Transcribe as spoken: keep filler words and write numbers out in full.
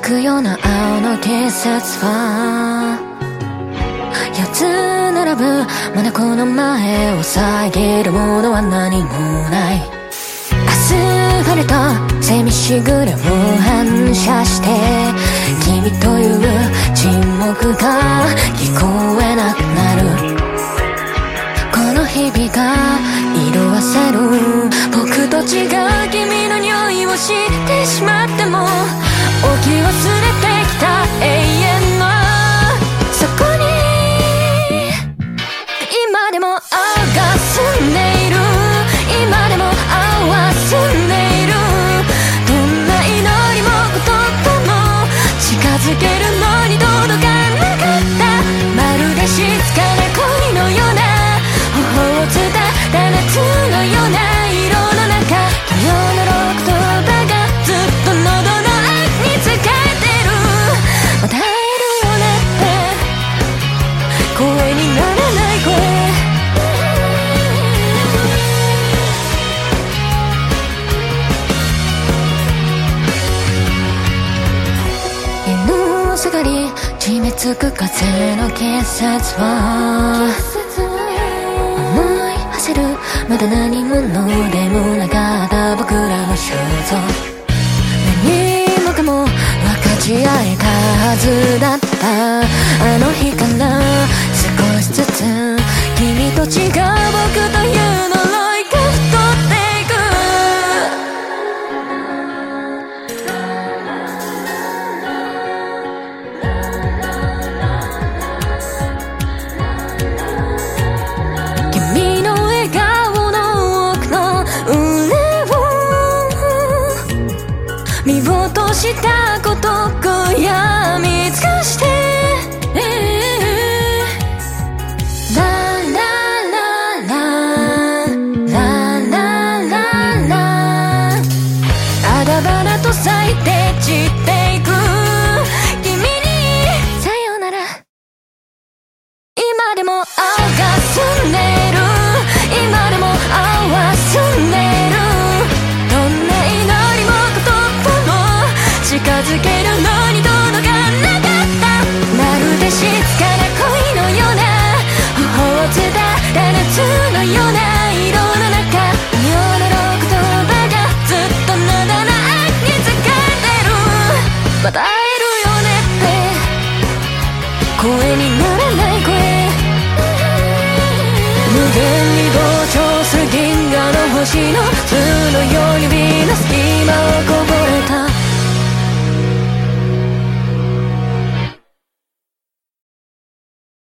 くような青の季節は四つ並ぶまだこの前を遮るものは何もない。アスファルトセミしぐれを反射して君という沈黙が聞こえなくなる。この日々が色あせる僕と違う君の匂いを知ってしまっても置き忘れてきた永遠のそこに今でも青が澄んでいる。今でも青は澄んでいる。どんな祈りも言葉も近づけるのに届かなかった。まるで静かな恋のような頬を伝った夏のような色の中土曜のろく言葉がずっと喉の奥に使えてる。また会えるよねって声にならない声。犬下がり締め付く風の季節は思い走るまだ何者でもなかった僕らの肖像。何もかも分かち合えたはずだったあの日から少しずつ君と違う僕という呪いが太っていく。君の笑顔の奥の裏を見落としたこと悔やみ尽かしてララララララララあだばなと咲いて散っていく君にさよなら。今でも青が澄んでいる。今でも青は澄んでいる。どんな祈りも言葉も近づけるのに届かなかった。まるで静かな恋のような頬を伝った夏のような色の中土曜のろく言葉がずっと喉の奥に使えてる。また会えるよねって声にならない声。無限に膨張する銀河の星の粒のよ